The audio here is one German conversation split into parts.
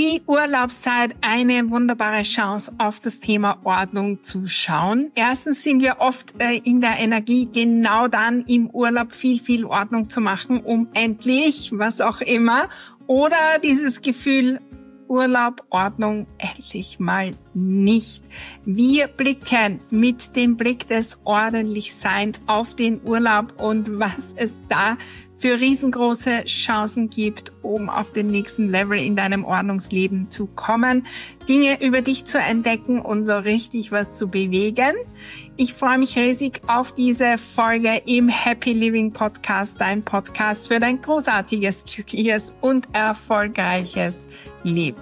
die Urlaubszeit eine wunderbare Chance, auf das Thema Ordnung zu schauen. Erstens sind wir oft in der Energie, genau dann im Urlaub viel Ordnung zu machen, um endlich, was auch immer, oder dieses Gefühl, Urlaub, Ordnung, endlich mal nicht. Wir blicken mit dem Blick des Ordentlichsein auf den Urlaub und was es da für riesengroße Chancen gibt, um auf den nächsten Level in deinem Ordnungsleben zu kommen, Dinge über dich zu entdecken und so richtig was zu bewegen. Ich freue mich riesig auf diese Folge im Happy Living Podcast, dein Podcast für dein großartiges, glückliches und erfolgreiches Leben.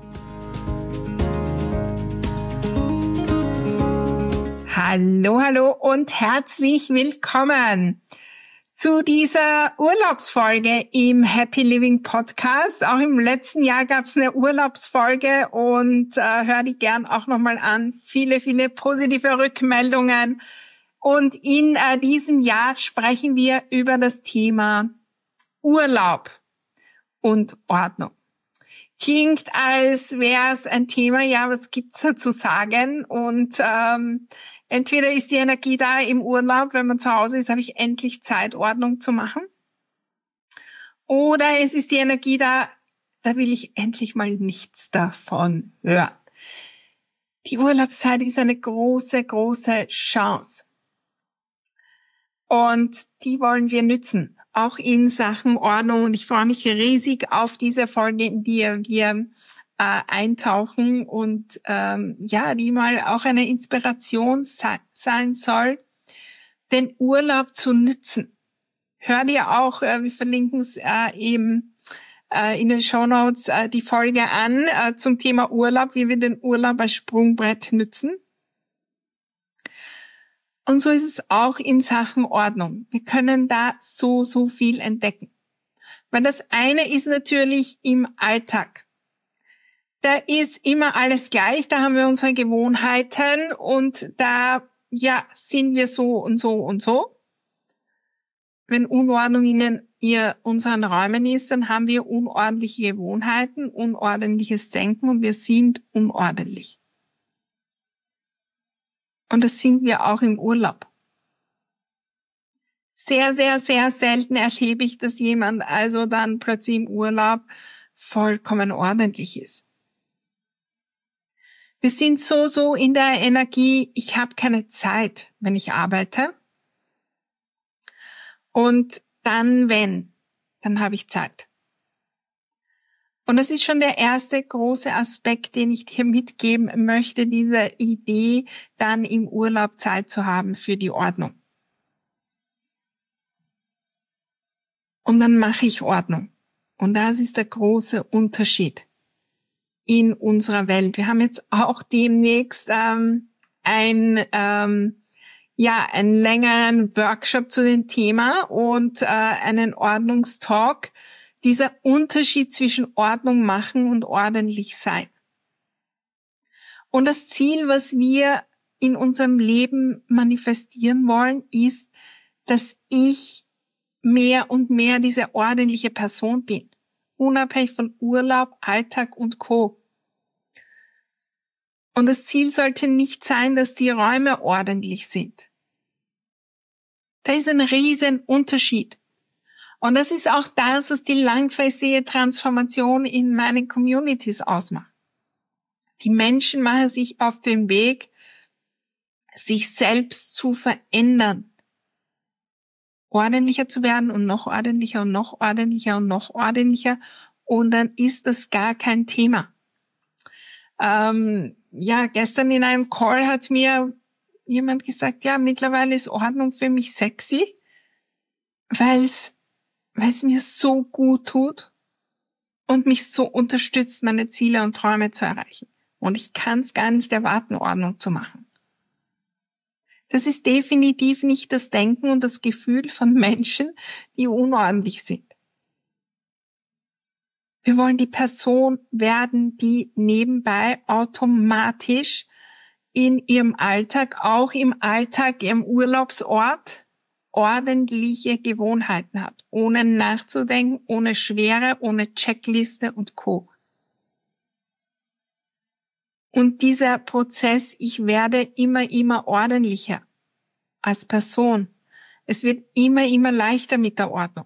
Hallo und herzlich willkommen zu dieser Urlaubsfolge im Happy Living Podcast. Auch im letzten Jahr gab es eine Urlaubsfolge und hör die gern auch nochmal an. Viele positive Rückmeldungen. Und in diesem Jahr sprechen wir über das Thema Urlaub und Ordnung. Klingt, als wäre es ein Thema, ja, was gibt's da zu sagen? Und entweder ist die Energie da im Urlaub, wenn man zu Hause ist, habe ich endlich Zeit, Ordnung zu machen. Oder es ist die Energie da, da will ich endlich mal nichts davon hören. Die Urlaubszeit ist eine große Chance. Und die wollen wir nützen, auch in Sachen Ordnung. Und ich freue mich riesig auf diese Folge, in die wir eintauchen und die mal auch eine Inspiration sein soll, den Urlaub zu nützen. Hör dir auch, wir verlinken es eben in den Shownotes die Folge an zum Thema Urlaub, wie wir den Urlaub als Sprungbrett nützen. Und so ist es auch in Sachen Ordnung. Wir können da so viel entdecken. Weil das eine ist natürlich im Alltag. Da ist immer alles gleich, da haben wir unsere Gewohnheiten und da, sind wir so und so und so. Wenn Unordnung in unseren Räumen ist, dann haben wir unordentliche Gewohnheiten, unordentliches Denken und wir sind unordentlich. Und das sind wir auch im Urlaub. Sehr selten erlebe ich, dass jemand also dann plötzlich im Urlaub vollkommen ordentlich ist. Wir sind so in der Energie, ich habe keine Zeit, wenn ich arbeite. Und dann habe ich Zeit. Und das ist schon der erste große Aspekt, den ich dir mitgeben möchte, diese Idee, dann im Urlaub Zeit zu haben für die Ordnung. Und dann mache ich Ordnung. Und das ist der große Unterschied in unserer Welt. Wir haben jetzt auch demnächst einen längeren Workshop zu dem Thema und einen Ordnungstalk. Dieser Unterschied zwischen Ordnung machen und ordentlich sein. Und das Ziel, was wir in unserem Leben manifestieren wollen, ist, dass ich mehr und mehr diese ordentliche Person bin. Unabhängig von Urlaub, Alltag und Co. Und das Ziel sollte nicht sein, dass die Räume ordentlich sind. Da ist ein riesen Unterschied. Und das ist auch das, was die langfristige Transformation in meinen Communities ausmacht. Die Menschen machen sich auf den Weg, sich selbst zu verändern. Ordentlicher zu werden und noch ordentlicher und noch ordentlicher und noch ordentlicher. Und dann ist das gar kein Thema. Gestern in einem Call hat mir jemand gesagt, ja, mittlerweile ist Ordnung für mich sexy, weil es mir so gut tut und mich so unterstützt, meine Ziele und Träume zu erreichen. Und ich kann es gar nicht erwarten, Ordnung zu machen. Das ist definitiv nicht das Denken und das Gefühl von Menschen, die unordentlich sind. Wir wollen die Person werden, die nebenbei automatisch in ihrem Alltag, auch im Alltag, ihrem Urlaubsort, ordentliche Gewohnheiten hat, ohne nachzudenken, ohne Schwere, ohne Checkliste und Co. Und dieser Prozess, ich werde immer ordentlicher als Person. Es wird immer leichter mit der Ordnung.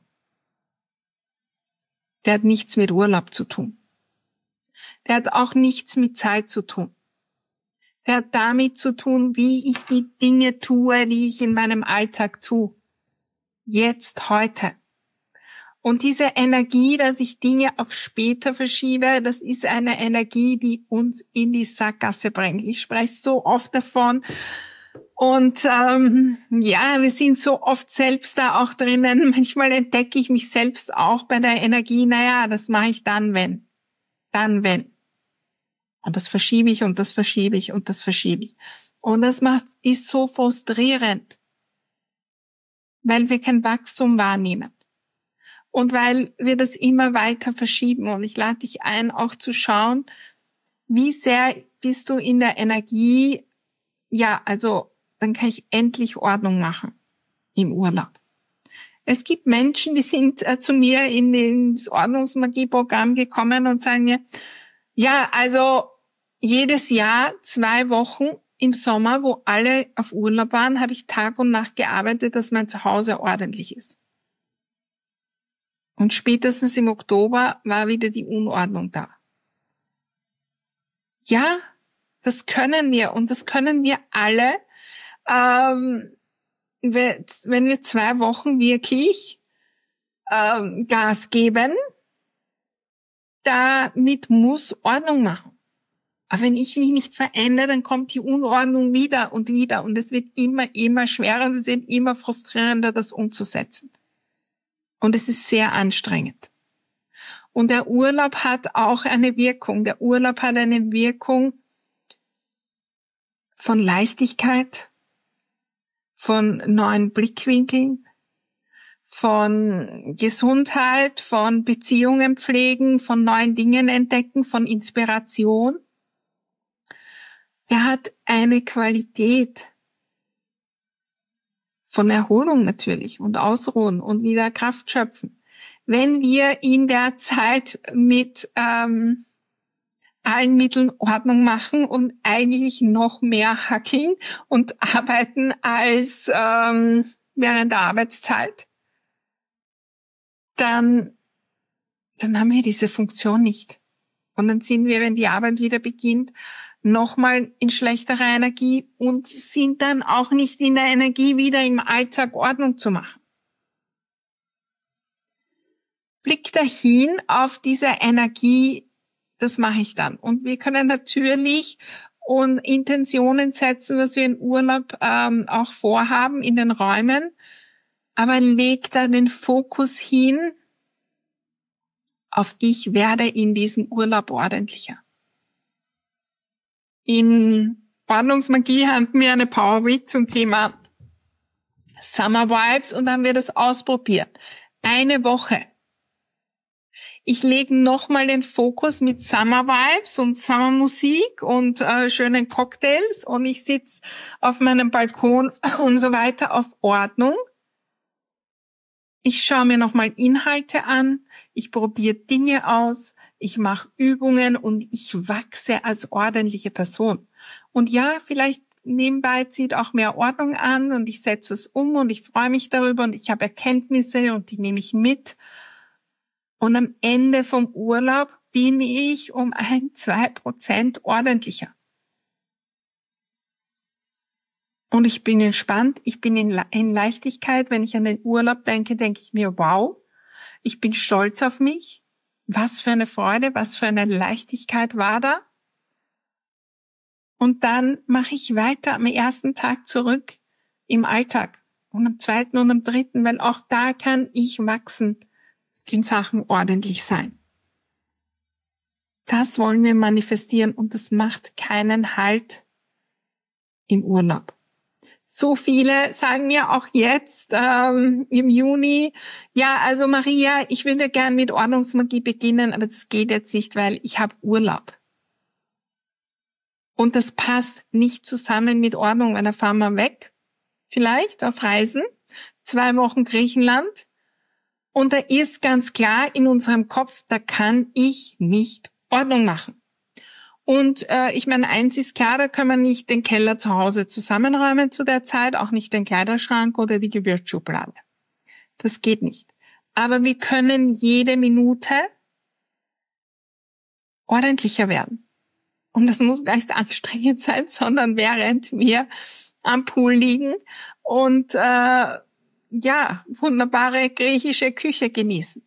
Der hat nichts mit Urlaub zu tun. Der hat auch nichts mit Zeit zu tun. Der hat damit zu tun, wie ich die Dinge tue, die ich in meinem Alltag tue. Jetzt, heute. Und diese Energie, dass ich Dinge auf später verschiebe, das ist eine Energie, die uns in die Sackgasse bringt. Ich spreche so oft davon. Und wir sind so oft selbst da auch drinnen. Manchmal entdecke ich mich selbst auch bei der Energie, das mache ich dann, wenn. Dann, wenn. Und das verschiebe ich und das verschiebe ich und das verschiebe ich. Und das ist so frustrierend, weil wir kein Wachstum wahrnehmen. Und weil wir das immer weiter verschieben. Und ich lade dich ein, auch zu schauen, wie sehr bist du in der Energie, dann kann ich endlich Ordnung machen im Urlaub. Es gibt Menschen, die sind zu mir ins Ordnungsmagie-Programm gekommen und sagen mir, jedes Jahr 2 Wochen im Sommer, wo alle auf Urlaub waren, habe ich Tag und Nacht gearbeitet, dass mein Zuhause ordentlich ist. Und spätestens im Oktober war wieder die Unordnung da. Ja, das können wir und das können wir alle, wenn wir 2 Wochen wirklich Gas geben, damit muss Ordnung machen. Aber wenn ich mich nicht verändere, dann kommt die Unordnung wieder und es wird immer schwerer und es wird immer frustrierender, das umzusetzen. Und es ist sehr anstrengend. Und der Urlaub hat auch eine Wirkung. Der Urlaub hat eine Wirkung von Leichtigkeit, von neuen Blickwinkeln, von Gesundheit, von Beziehungen pflegen, von neuen Dingen entdecken, von Inspiration. Der hat eine Qualität von Erholung natürlich und Ausruhen und wieder Kraft schöpfen. Wenn wir in der Zeit mit allen Mitteln Ordnung machen und eigentlich noch mehr hackeln und arbeiten als während der Arbeitszeit, dann haben wir diese Funktion nicht. Und dann sind wir, wenn die Arbeit wieder beginnt, nochmal in schlechterer Energie und sind dann auch nicht in der Energie, wieder im Alltag Ordnung zu machen. Blick dahin auf diese Energie, das mache ich dann. Und wir können natürlich und Intentionen setzen, was wir im Urlaub auch vorhaben in den Räumen, aber leg da den Fokus hin auf ich werde in diesem Urlaub ordentlicher. In Ordnungsmagie hatten wir eine Power Week zum Thema Summer Vibes und haben wir das ausprobiert. 1 Woche. Ich lege nochmal den Fokus mit Summer Vibes und Summer Musik und schönen Cocktails und ich sitze auf meinem Balkon und so weiter auf Ordnung. Ich schaue mir nochmal Inhalte an, ich probiere Dinge aus, ich mache Übungen und ich wachse als ordentliche Person. Und ja, vielleicht nebenbei zieht auch mehr Ordnung an und ich setze was um und ich freue mich darüber und ich habe Erkenntnisse und die nehme ich mit. Und am Ende vom Urlaub bin ich um 1-2% ordentlicher. Und ich bin entspannt, ich bin in Leichtigkeit. Wenn ich an den Urlaub denke, denke ich mir, wow, ich bin stolz auf mich. Was für eine Freude, was für eine Leichtigkeit war da. Und dann mache ich weiter am ersten Tag zurück im Alltag und am 2. und am 3., weil auch da kann ich wachsen in Sachen ordentlich sein. Das wollen wir manifestieren und das macht keinen Halt im Urlaub. So viele sagen mir auch jetzt im Juni, ja, also Maria, ich würde gern mit Ordnungsmagie beginnen, aber das geht jetzt nicht, weil ich habe Urlaub. Und das passt nicht zusammen mit Ordnung, weil da fahren wir weg, vielleicht auf Reisen, 2 Wochen Griechenland. Und da ist ganz klar in unserem Kopf, da kann ich nicht Ordnung machen. Und ich meine, eins ist klar, da können wir nicht den Keller zu Hause zusammenräumen zu der Zeit, auch nicht den Kleiderschrank oder die Gewürzschublade. Das geht nicht. Aber wir können jede Minute ordentlicher werden. Und das muss gar nicht anstrengend sein, sondern während wir am Pool liegen und wunderbare griechische Küche genießen.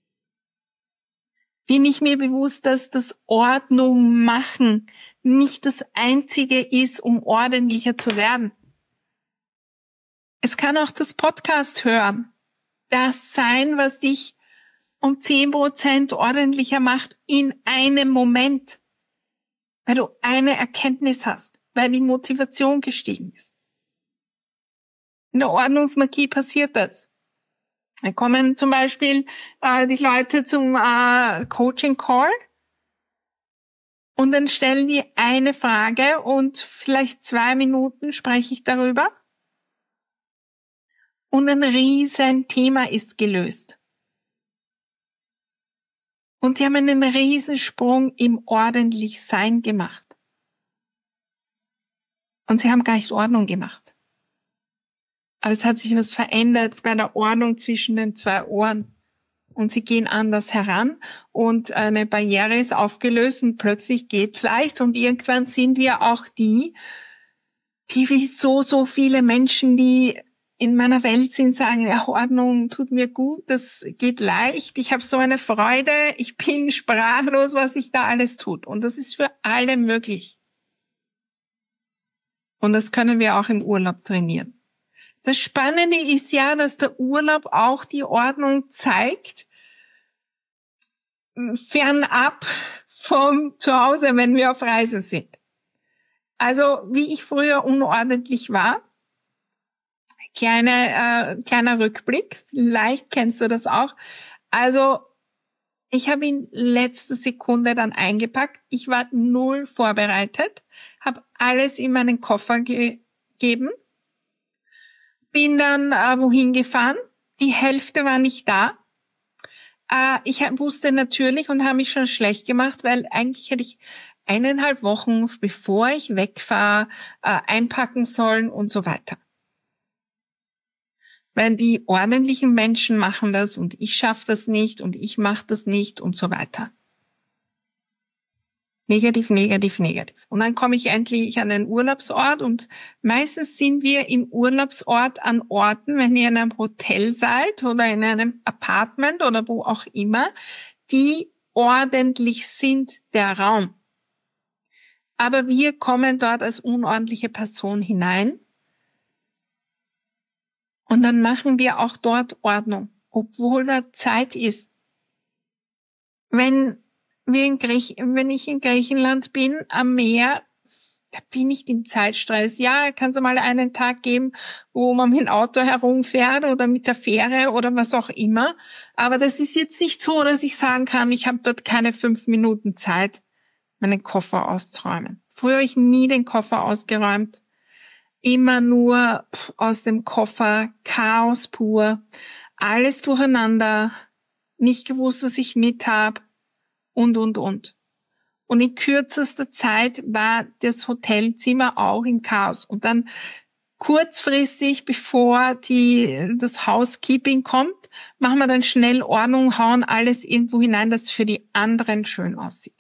Bin ich mir bewusst, dass das Ordnung machen nicht das Einzige ist, um ordentlicher zu werden. Es kann auch das Podcast hören, das sein, was dich um 10% ordentlicher macht in einem Moment, weil du eine Erkenntnis hast, weil die Motivation gestiegen ist. In der Ordnungsmagie passiert das. Da kommen zum Beispiel die Leute zum Coaching-Call und dann stellen die eine Frage und vielleicht 2 Minuten spreche ich darüber und ein riesen Thema ist gelöst. Und sie haben einen Riesensprung im Ordentlichsein gemacht. Und sie haben gar nicht Ordnung gemacht. Aber es hat sich was verändert bei der Ordnung zwischen den 2 Ohren. Und sie gehen anders heran und eine Barriere ist aufgelöst und plötzlich geht's leicht. Und irgendwann sind wir auch die wie so viele Menschen, die in meiner Welt sind, sagen, ja, Ordnung tut mir gut, das geht leicht, ich habe so eine Freude, ich bin sprachlos, was sich da alles tut. Und das ist für alle möglich. Und das können wir auch im Urlaub trainieren. Das Spannende ist ja, dass der Urlaub auch die Ordnung zeigt, fernab vom Zuhause, wenn wir auf Reisen sind. Also, wie ich früher unordentlich war, kleiner Rückblick, vielleicht kennst du das auch. Also, ich habe in letzter Sekunde dann eingepackt. Ich war 0 vorbereitet, habe alles in meinen Koffer gegeben, bin dann wohin gefahren. Die Hälfte war nicht da. Ich wusste natürlich und habe mich schon schlecht gemacht, weil eigentlich hätte ich 1,5 Wochen, bevor ich wegfahre, einpacken sollen und so weiter. Weil die ordentlichen Menschen machen das und ich schaffe das nicht und ich mache das nicht und so weiter. Negativ, negativ, negativ. Und dann komme ich endlich an den Urlaubsort und meistens sind wir im Urlaubsort an Orten, wenn ihr in einem Hotel seid oder in einem Apartment oder wo auch immer, die ordentlich sind, der Raum. Aber wir kommen dort als unordentliche Person hinein und dann machen wir auch dort Ordnung, obwohl da Zeit ist. Wenn ich in Griechenland bin, am Meer, da bin ich im Zeitstress. Ja, kann es mal einen Tag geben, wo man mit dem Auto herumfährt oder mit der Fähre oder was auch immer. Aber das ist jetzt nicht so, dass ich sagen kann, ich habe dort keine 5 Minuten Zeit, meinen Koffer auszuräumen. Früher habe ich nie den Koffer ausgeräumt. Immer nur aus dem Koffer, Chaos pur, alles durcheinander, nicht gewusst, was ich mit habe und. Und in kürzester Zeit war das Hotelzimmer auch im Chaos. Und dann kurzfristig, bevor das Housekeeping kommt, machen wir dann schnell Ordnung, hauen alles irgendwo hinein, das für die anderen schön aussieht.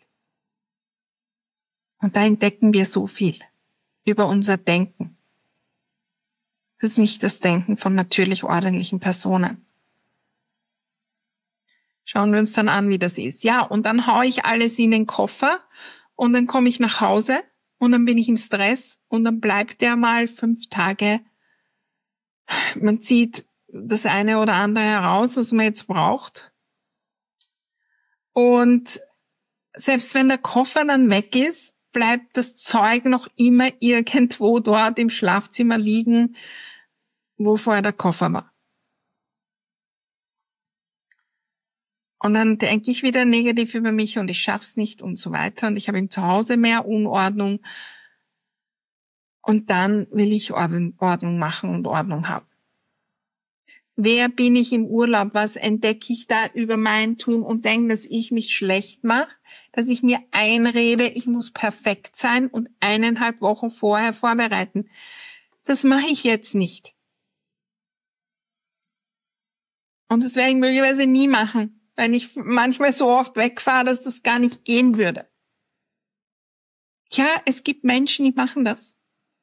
Und da entdecken wir so viel über unser Denken. Das ist nicht das Denken von natürlich ordentlichen Personen. Schauen wir uns dann an, wie das ist. Ja, und dann haue ich alles in den Koffer und dann komme ich nach Hause und dann bin ich im Stress und dann bleibt der mal 5 Tage. Man zieht das eine oder andere heraus, was man jetzt braucht. Und selbst wenn der Koffer dann weg ist, bleibt das Zeug noch immer irgendwo dort im Schlafzimmer liegen, wo vorher der Koffer war. Und dann denke ich wieder negativ über mich und ich schaff's nicht und so weiter und ich habe im Zuhause mehr Unordnung und dann will ich Ordnung machen und Ordnung haben. Wer bin ich im Urlaub? Was entdecke ich da über mein Tun und Denken, dass ich mich schlecht mache, dass ich mir einrede, ich muss perfekt sein und 1,5 Wochen vorher vorbereiten. Das mache ich jetzt nicht. Und das werde ich möglicherweise nie machen, weil ich manchmal so oft wegfahre, dass das gar nicht gehen würde. Ja, es gibt Menschen, die machen das.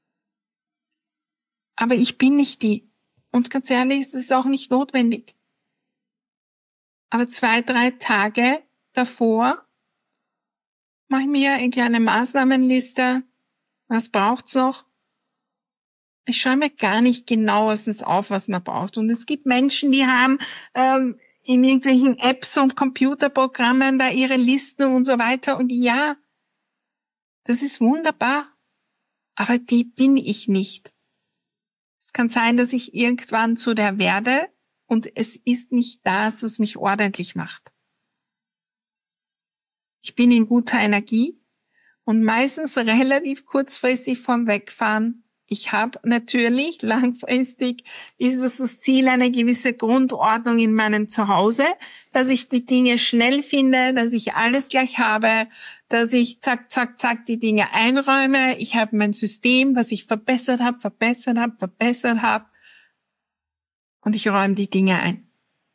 Aber ich bin nicht die. Und ganz ehrlich, es ist auch nicht notwendig. Aber 2, 3 Tage davor mache ich mir eine kleine Maßnahmenliste. Was braucht's noch? Ich schaue mir gar nicht genauestens auf, was man braucht. Und es gibt Menschen, die haben in irgendwelchen Apps und Computerprogrammen da ihre Listen und so weiter. Und ja, das ist wunderbar. Aber die bin ich nicht. Es kann sein, dass ich irgendwann zu der werde und es ist nicht das, was mich ordentlich macht. Ich bin in guter Energie und meistens relativ kurzfristig vorm Wegfahren. Ich habe natürlich langfristig ist es das Ziel, eine gewisse Grundordnung in meinem Zuhause, dass ich die Dinge schnell finde, dass ich alles gleich habe, dass ich zack, zack, zack die Dinge einräume. Ich habe mein System, was ich verbessert habe und ich räume die Dinge ein.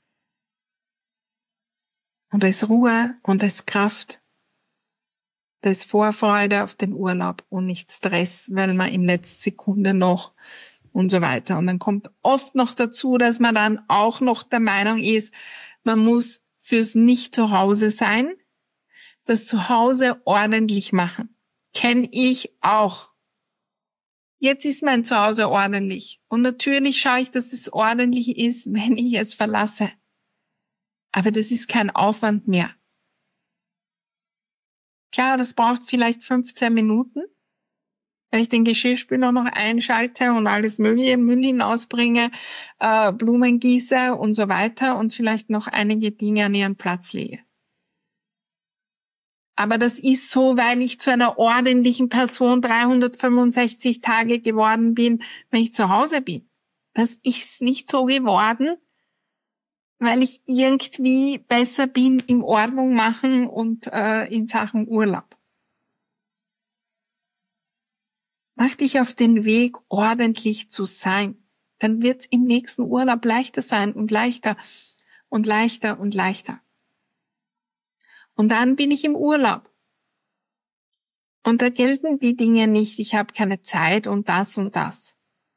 Und da ist Ruhe und da ist Kraft. Da ist Vorfreude auf den Urlaub und nicht Stress, weil man in letzter Sekunde noch und so weiter. Und dann kommt oft noch dazu, dass man dann auch noch der Meinung ist, man muss fürs Nicht-Zuhause sein, das Zuhause ordentlich machen. Kenn ich auch. Jetzt ist mein Zuhause ordentlich. Und natürlich schaue ich, dass es ordentlich ist, wenn ich es verlasse. Aber das ist kein Aufwand mehr. Klar, das braucht vielleicht 15 Minuten, weil ich den Geschirrspüler noch einschalte und alles mögliche, Müll hinausbringe, Blumen gieße und so weiter und vielleicht noch einige Dinge an ihren Platz lege. Aber das ist so, weil ich zu einer ordentlichen Person 365 Tage geworden bin, wenn ich zu Hause bin. Das ist nicht so geworden, weil ich irgendwie besser bin im Ordnung machen und in Sachen Urlaub. Mach dich auf den Weg, ordentlich zu sein. Dann wird's im nächsten Urlaub leichter sein und leichter und leichter und leichter. Und dann bin ich im Urlaub. Und da gelten die Dinge nicht, ich habe keine Zeit und das und das.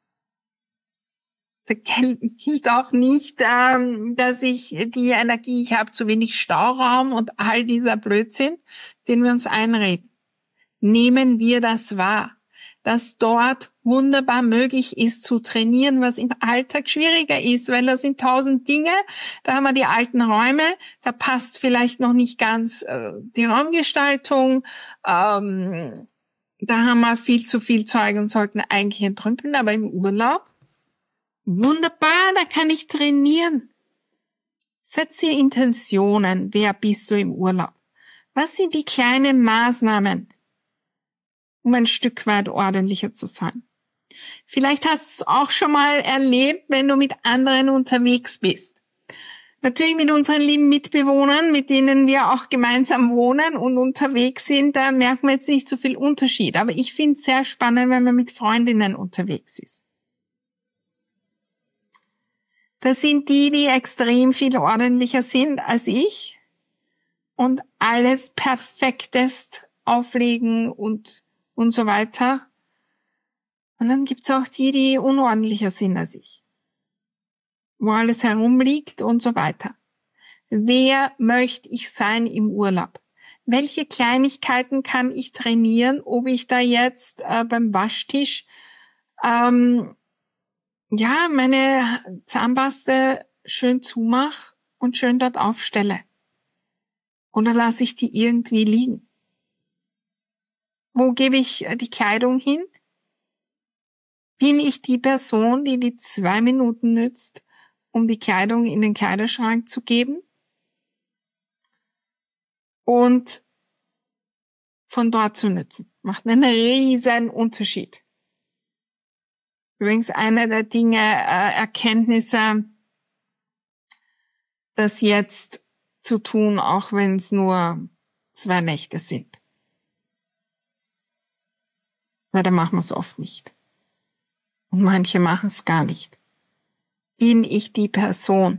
Da gilt auch nicht, dass ich die Energie, ich habe zu wenig Stauraum und all dieser Blödsinn, den wir uns einreden. Nehmen wir das wahr, dass dort wunderbar möglich ist zu trainieren, was im Alltag schwieriger ist, weil da sind 1000 Dinge, da haben wir die alten Räume, da passt vielleicht noch nicht ganz die Raumgestaltung, da haben wir viel zu viel Zeug und sollten eigentlich entrümpeln, aber im Urlaub, wunderbar, da kann ich trainieren. Setz dir Intentionen, wer bist du im Urlaub? Was sind die kleinen Maßnahmen, um ein Stück weit ordentlicher zu sein? Vielleicht hast du es auch schon mal erlebt, wenn du mit anderen unterwegs bist. Natürlich mit unseren lieben Mitbewohnern, mit denen wir auch gemeinsam wohnen und unterwegs sind, da merken wir jetzt nicht so viel Unterschied. Aber ich finde es sehr spannend, wenn man mit Freundinnen unterwegs ist. Das sind die extrem viel ordentlicher sind als ich und alles perfektest auflegen und so weiter. Und dann gibt's auch die unordentlicher sind als ich, wo alles herumliegt und so weiter. Wer möchte ich sein im Urlaub? Welche Kleinigkeiten kann ich trainieren, ob ich da jetzt beim Waschtisch meine Zahnpaste schön zumach und schön dort aufstelle. Oder lasse ich die irgendwie liegen? Wo gebe ich die Kleidung hin? Bin ich die Person, die 2 Minuten nützt, um die Kleidung in den Kleiderschrank zu geben? Und von dort zu nützen. Macht einen riesen Unterschied. Übrigens eine der Dinge, Erkenntnisse, das jetzt zu tun, auch wenn es nur 2 Nächte sind. Weil da machen wir es oft nicht. Und manche machen es gar nicht. Bin ich die Person,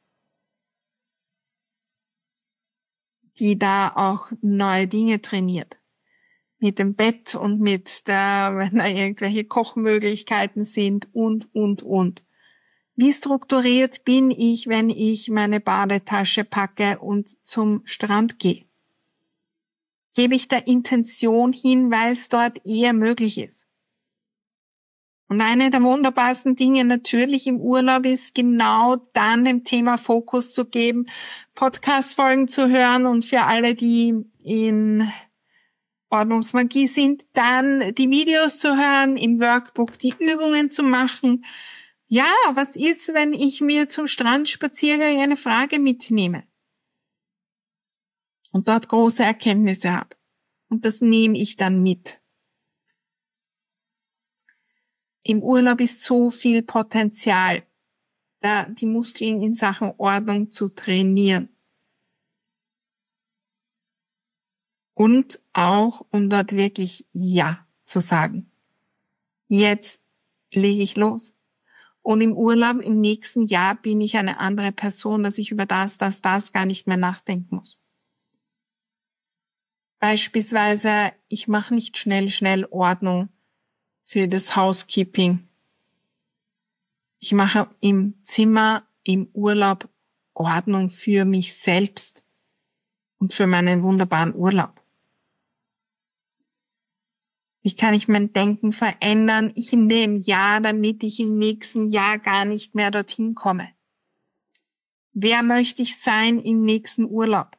die da auch neue Dinge trainiert? Mit dem Bett und mit wenn da irgendwelche Kochmöglichkeiten sind und. Wie strukturiert bin ich, wenn ich meine Badetasche packe und zum Strand gehe? Gebe ich da Intention hin, weil es dort eher möglich ist? Und eine der wunderbarsten Dinge natürlich im Urlaub ist, genau dann dem Thema Fokus zu geben, Podcast-Folgen zu hören und für alle, die in Ordnungsmagie sind, dann die Videos zu hören, im Workbook die Übungen zu machen. Ja, was ist, wenn ich mir zum Strandspaziergang eine Frage mitnehme und dort große Erkenntnisse habe? Und das nehme ich dann mit. Im Urlaub ist so viel Potenzial, da die Muskeln in Sachen Ordnung zu trainieren. Und auch, um dort wirklich Ja zu sagen. Jetzt lege ich los. Und im Urlaub im nächsten Jahr bin ich eine andere Person, dass ich über das gar nicht mehr nachdenken muss. Beispielsweise, ich mache nicht schnell Ordnung für das Housekeeping. Ich mache im Zimmer, im Urlaub Ordnung für mich selbst und für meinen wunderbaren Urlaub. Wie kann ich mein Denken verändern in dem Jahr, damit ich im nächsten Jahr gar nicht mehr dorthin komme? Wer möchte ich sein im nächsten Urlaub?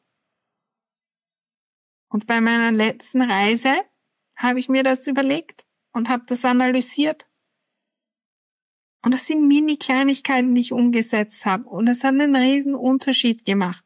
Und bei meiner letzten Reise habe ich mir das überlegt und habe das analysiert. Und das sind Mini-Kleinigkeiten, die ich umgesetzt habe. Und es hat einen riesen Unterschied gemacht.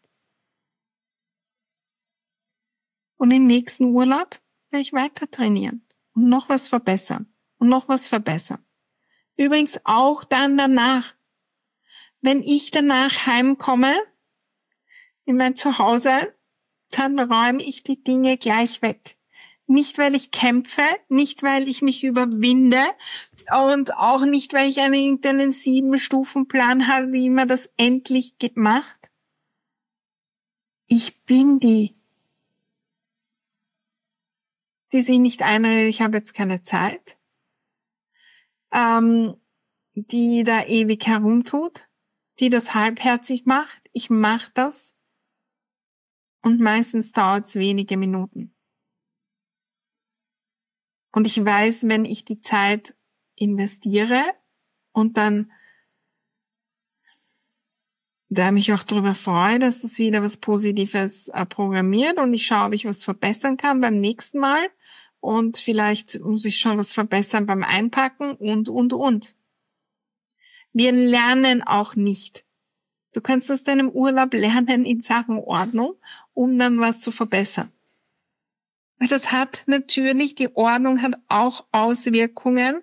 Und im nächsten Urlaub werde ich weiter trainieren. Und noch was verbessern. Und noch was verbessern. Übrigens auch dann danach. Wenn ich danach heimkomme, in mein Zuhause, dann räume ich die Dinge gleich weg. Nicht, weil ich kämpfe, nicht, weil ich mich überwinde und auch nicht, weil ich einen 7-Stufen-Plan habe, wie man das endlich macht. Ich bin die sich nicht einredet, ich habe jetzt keine Zeit, die da ewig herumtut, die das halbherzig macht. Ich mache das und meistens dauert es wenige Minuten. Und ich weiß, wenn ich die Zeit investiere und dann da mich auch darüber freue, dass das wieder was Positives programmiert und ich schaue, ob ich was verbessern kann beim nächsten Mal und vielleicht muss ich schon was verbessern beim Einpacken und. Wir lernen auch nicht. Du kannst aus deinem Urlaub lernen in Sachen Ordnung, um dann was zu verbessern. Weil das hat natürlich, die Ordnung hat auch Auswirkungen.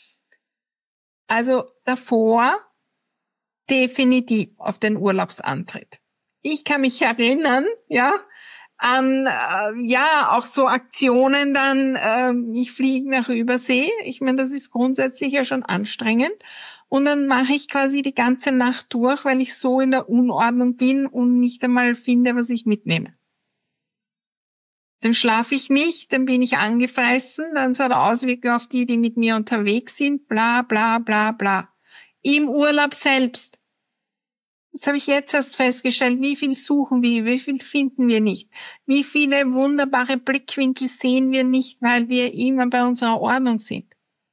Also davor definitiv auf den Urlaubsantritt. Ich kann mich erinnern, an auch so Aktionen dann, ich fliege nach Übersee. Ich meine, das ist grundsätzlich ja schon anstrengend. Und dann mache ich quasi die ganze Nacht durch, weil ich so in der Unordnung bin und nicht einmal finde, was ich mitnehme. Dann schlafe ich nicht, dann bin ich angefressen, dann hat er Auswirkungen auf die mit mir unterwegs sind, bla bla bla bla. Im Urlaub selbst. Das habe ich jetzt erst festgestellt. Wie viel suchen wir, wie viel finden wir nicht? Wie viele wunderbare Blickwinkel sehen wir nicht, weil wir immer bei unserer Ordnung sind?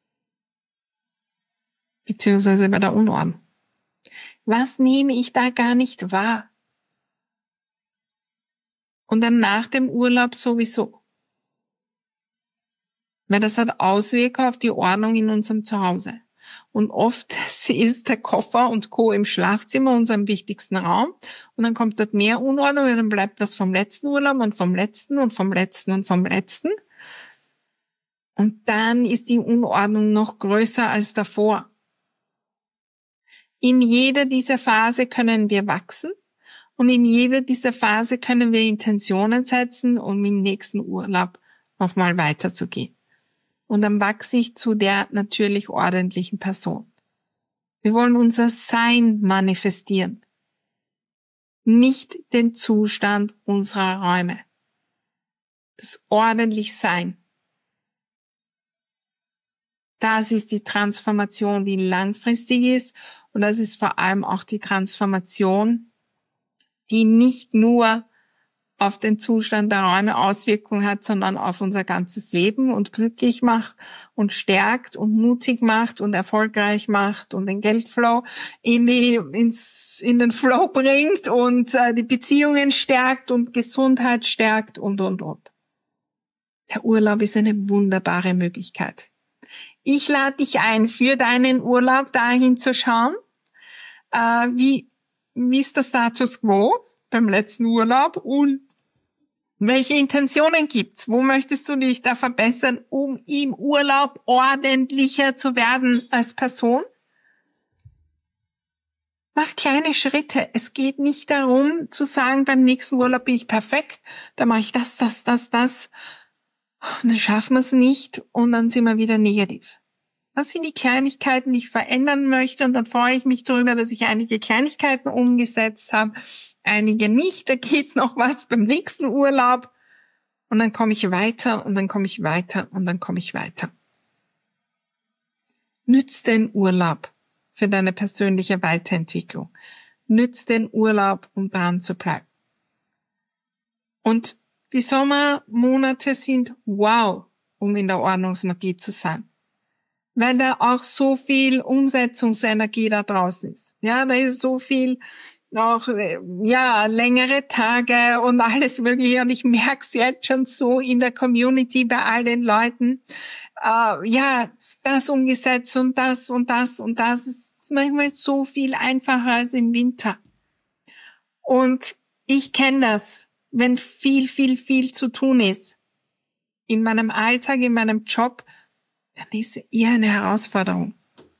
Beziehungsweise bei der Unordnung. Was nehme ich da gar nicht wahr? Und dann nach dem Urlaub sowieso. Weil das hat Auswirkungen auf die Ordnung in unserem Zuhause. Und oft ist der Koffer und Co. im Schlafzimmer, unserem wichtigsten Raum. Und dann kommt dort mehr Unordnung und dann bleibt was vom letzten Urlaub und vom letzten und vom letzten und vom letzten. Und dann ist die Unordnung noch größer als davor. In jeder dieser Phase können wir wachsen Und in jeder dieser Phase können wir Intentionen setzen, um im nächsten Urlaub nochmal weiterzugehen. Und dann wachse ich zu der natürlich ordentlichen Person. Wir wollen unser Sein manifestieren, nicht den Zustand unserer Räume. Das ordentlich Sein. Das ist die Transformation, die langfristig ist. Und das ist vor allem auch die Transformation, die nicht nur auf den Zustand der Räume Auswirkungen hat, sondern auf unser ganzes Leben und glücklich macht und stärkt und mutig macht und erfolgreich macht und den Geldflow in den Flow bringt und die Beziehungen stärkt und Gesundheit stärkt und. Der Urlaub ist eine wunderbare Möglichkeit. Ich lade dich ein, für deinen Urlaub dahin zu schauen, wie ist der Status quo beim letzten Urlaub und welche Intentionen gibt's? Wo möchtest du dich da verbessern, um im Urlaub ordentlicher zu werden als Person? Mach kleine Schritte. Es geht nicht darum zu sagen, beim nächsten Urlaub bin ich perfekt, dann mache ich das. Und dann schaffen wir es nicht und dann sind wir wieder negativ. Das sind die Kleinigkeiten, die ich verändern möchte und dann freue ich mich darüber, dass ich einige Kleinigkeiten umgesetzt habe, einige nicht. Da geht noch was beim nächsten Urlaub und dann komme ich weiter und dann komme ich weiter und dann komme ich weiter. Nütz den Urlaub für deine persönliche Weiterentwicklung. Nütz den Urlaub, um dran zu bleiben. Und die Sommermonate sind wow, um in der Ordnungsmagie zu sein. Weil da auch so viel Umsetzungsenergie da draußen ist. Ja, da ist so viel auch, längere Tage und alles Mögliche. Und ich merke es jetzt schon so in der Community bei all den Leuten. Das umgesetzt und das und das und das. Es ist manchmal so viel einfacher als im Winter. Und ich kenne das, wenn viel zu tun ist. In meinem Alltag, in meinem Job, dann ist es eher eine Herausforderung,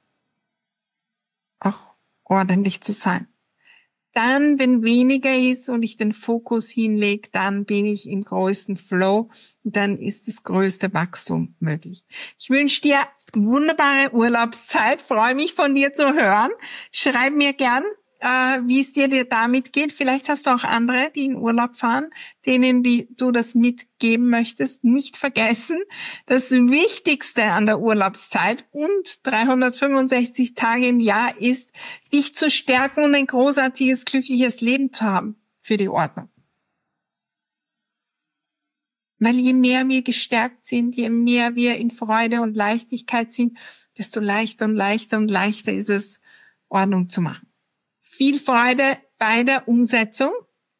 auch ordentlich zu sein. Dann, wenn weniger ist und ich den Fokus hinlege, dann bin ich im größten Flow und dann ist das größte Wachstum möglich. Ich wünsche dir wunderbare Urlaubszeit, freue mich von dir zu hören. Schreib mir gern, wie es dir damit geht. Vielleicht hast du auch andere, die in Urlaub fahren, denen du das mitgeben möchtest. Nicht vergessen, das Wichtigste an der Urlaubszeit und 365 Tage im Jahr ist, dich zu stärken und ein großartiges, glückliches Leben zu haben für die Ordnung. Weil je mehr wir gestärkt sind, je mehr wir in Freude und Leichtigkeit sind, desto leichter ist es, Ordnung zu machen. Viel Freude bei der Umsetzung.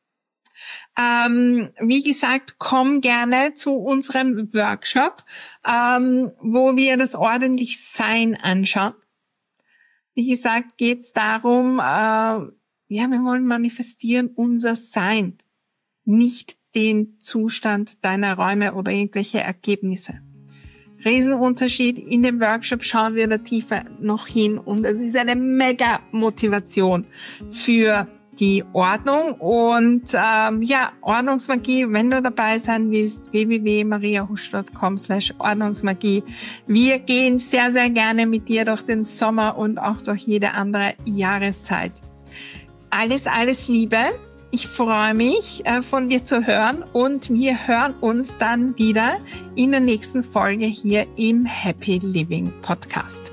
Wie gesagt, komm gerne zu unserem Workshop, wo wir das ordentlich Sein anschauen. Wie gesagt, geht es darum, wir wollen manifestieren unser Sein, nicht den Zustand deiner Räume oder irgendwelche Ergebnisse. Riesenunterschied. In dem Workshop schauen wir da tiefer noch hin und es ist eine mega Motivation für die Ordnung und Ordnungsmagie, wenn du dabei sein willst, www.mariahusch.com/Ordnungsmagie. Wir gehen sehr, sehr gerne mit dir durch den Sommer und auch durch jede andere Jahreszeit. Alles Liebe. Ich freue mich, von dir zu hören und wir hören uns dann wieder in der nächsten Folge hier im Happy Living Podcast.